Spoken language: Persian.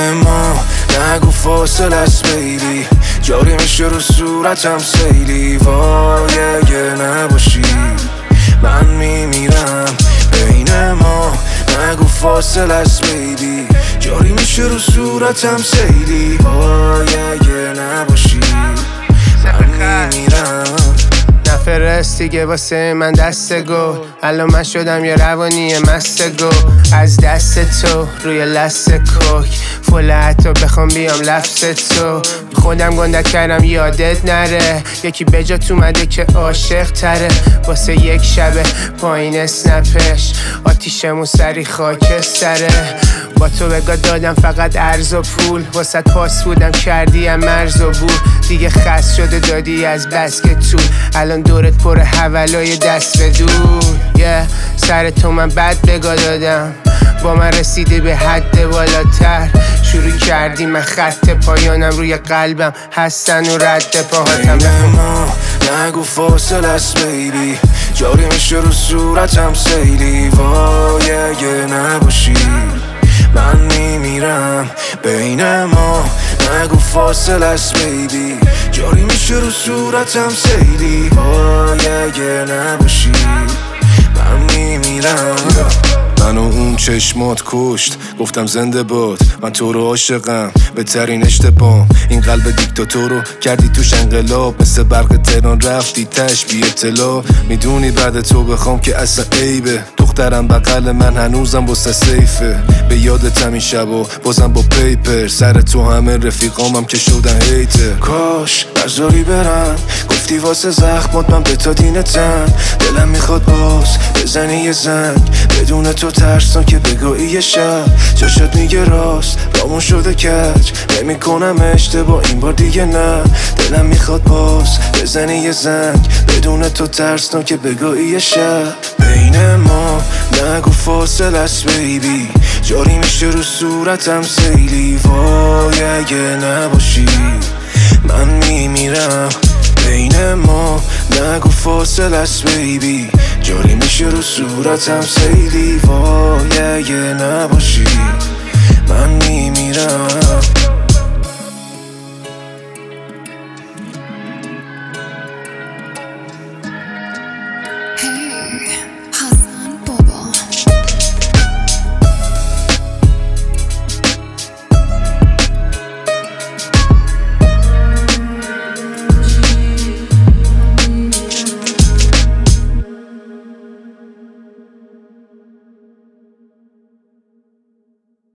ما نگو فاصله است بیبی، جاری میشه رو صورتم سیلی. وای اگه نباشی من میمیرم بین ما، نگو فاصله است بیبی، جاری میشه رو صورتم سیلی. وای اگه نباشی من میمیرم. نفرست دیگه واسه من دست گو، الان من شدم یه روانی مست گو. از دست تو روی لست کوک فله حتی بخوام بیام لفظ تو. خودم گنده کردم یادت نره، یکی به جات اومده که عاشق تره. واسه یک شبه پایین اسنپش آتیشمون سری خاکستره. با تو بگاه دادم فقط ارز و پول، واسه پاس بودم کردیم مرز و بور. دیگه خست شده دادی از بس که طول، الان دورت پر حولای دست به دور. سر تو من بد بگاه دادم، با من رسیده به حد بالاتر. شروع کردی من خط پایانم روی قلبم هستن و رد پاهاتم. ما نگو فاصله است بیبی، جاری میشه رو صورتم سیلی. وای اگه نباشی من میمیرم بین ما، نگو فاصله است بیبی، جاری میشه رو صورتم سیلی. وای اگه نباشی من میمیرم. منو اون چشمات کشت، گفتم زنده باد من تو رو عاشقم، بهترین اشتباه این قلب دیکتاتور رو کردی توش انقلاب. مثل برق تهران رفتی تش بی اطلاع، میدونی بعد تو بخوام که اصلا عیبه. دخترم بغل من هنوزم واسه سیفه، به یادتم این شبا بازم با پیپر. سر تو همه رفیقامم که شدن هیتر. کاش نذاری برم، گفتی واسه زخمات من به تا دینتم. دلم میخواد باز بزنی یه زنگ، بدون تو ترسان که بگاهی یه شب. چشات میگه راست رامون شده کج، نمی کنم اشتباه این بار دیگه نه. دلم میخواد باز بزنی یه زنگ، بدون تو ترسان که بگاهی یه شب. بین ما نگو فاصله است بیبی، جاری میشه رو صورتم سیلی. وای اگه نباشی من میمیرم بین ما، نگو فاصله است بیبی، جاری میشه رو صورتم سیلی. وای اگه نباشی من میمیرم.